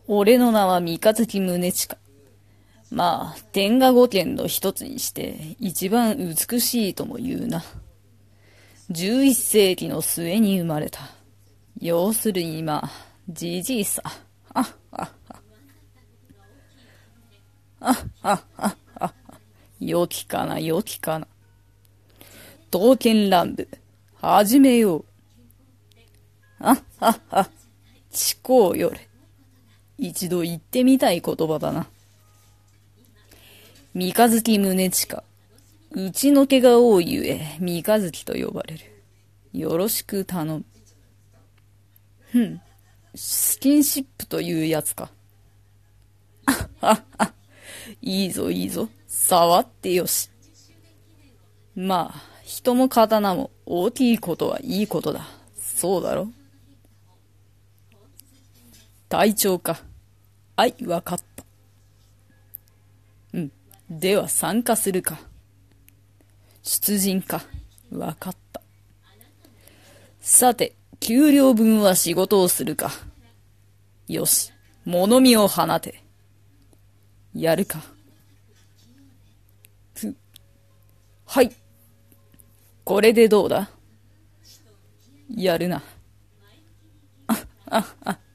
俺の名は三日月宗近。まあ、天下五剣の一つにして、一番美しいとも言うな。11世紀の末に生まれた。要するにまあ、じじいさ。あ、あ、良きかな、良きかな。刀剣乱舞、始めよう。思考よれ。一度言ってみたい言葉だな。三日月宗近。うちの毛が多いゆえ、三日月と呼ばれる。よろしく頼む。スキンシップというやつか。いいぞいいぞ。触ってよし。まあ、人も刀も大きいことはいいことだ。そうだろ。隊長か。はい、わかった。では参加するか。出陣か。わかった。さて、給料分は仕事をするか。よし、物見を放て。やるか。はい。これでどうだ？やるな。